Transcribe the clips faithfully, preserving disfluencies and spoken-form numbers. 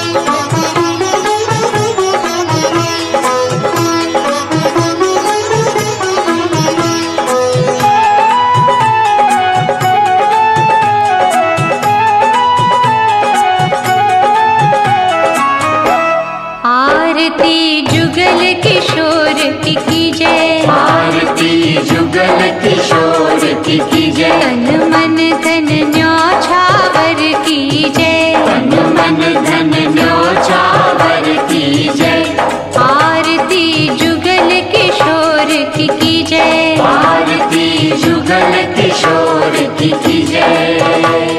आरती जुगल किशोर की कीजय, आरती जुगल किशोर की कीजय, तन मन धन न्योछावर की जय, तन मन धन न्योछावर की जय। आरती जुगल किशोर की कीजय, आरती जुगल किशोर की कीजय।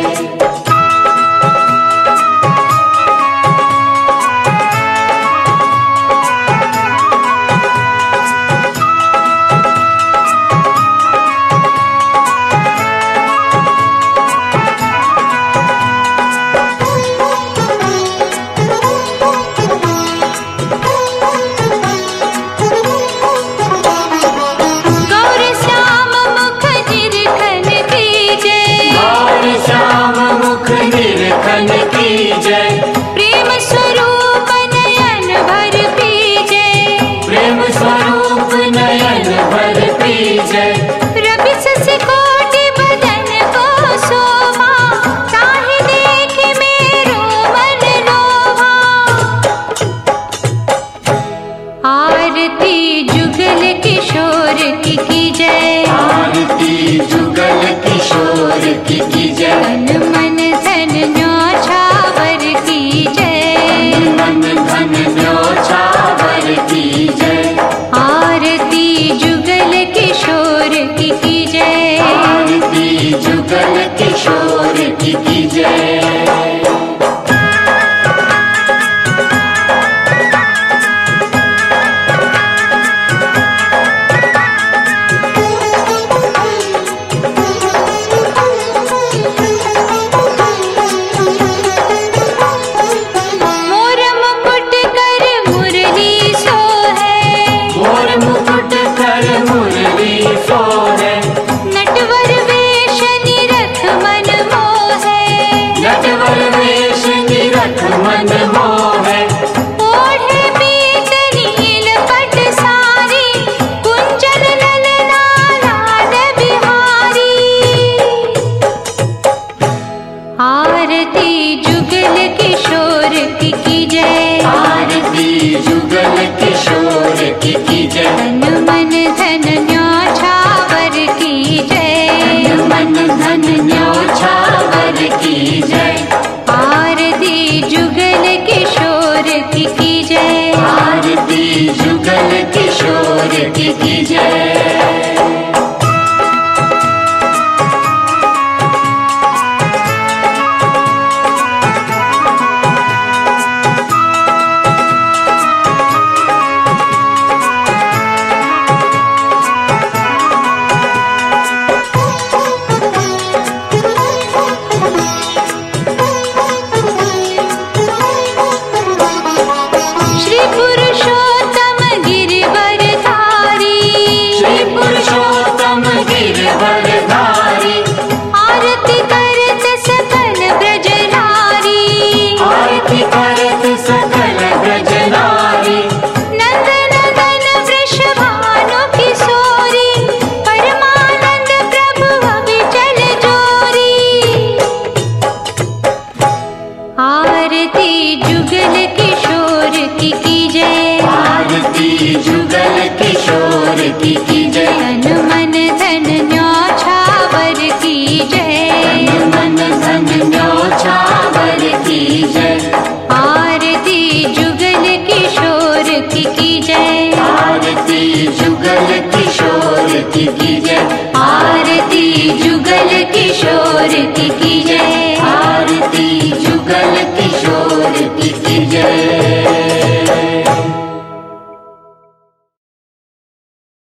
प्रेम स्वरूप नयन भर पीजय, प्रेम स्वरूप नयन भर पीजय। रवि शशि कोटि बदन को शोभा, ताहि देख मेरो मन लोभा। आरती जुगल किशोर की कीजय, आरती जुगल किशोर की कीजय, तन मन धन न्योछावर की जय, मन धन न्योछावर की जय। आरती जुगल किशोर की कीजय, आरती जुगल किशोर की कीजय। नटवर वेश निरख मन मोहे, नटवर वेश निरख मन मोहे, ओढ़े पीत नील पट सारी, कुंचन ललना लाल बिहारी। आरती जुगल किशोर की कीजय, आरती जुगल किशोर की कीजय, तन मन धन न्योछावर की जय, मन धन न्योछावर की जय। आरती जुगल किशोर की कीजय, आरती जुगल किशोर की कीजय। श्री पुरुषोत्तम गिरवरधारी, श्री पुरुषोत्तम गिरवरधारी, आरती करत सकल ब्रज नारी, आरती करत सकल ब्रज नारी, नंद नंदन वृषभानु किशोरी, परमानंद प्रभु अविचल जोरी। आरती जुगल किशोर की कीजय, आरती जुगल किशोर की कीजय, तन मन धन न्योछावर की जय, मन धन न्योछावर की जय। आरती जुगल किशोर की कीजय, आरती जुगल किशोर की कीजय, आरती जुगल किशोर की कीजय।